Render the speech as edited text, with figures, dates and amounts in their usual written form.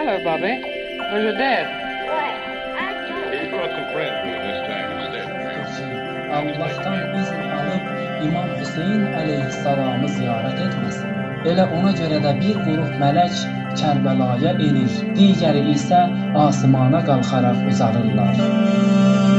Hello, Bobby. Where's your dad? He brought some friends with him this time instead. Allah'tan izin alıp İmam Hüseyin aleyhisselamı ziyaret etmesin. Elə ona görə də bir qrup mələk Kərbəlaya enir, digəri isə asmana qalxaraq uzarırlar.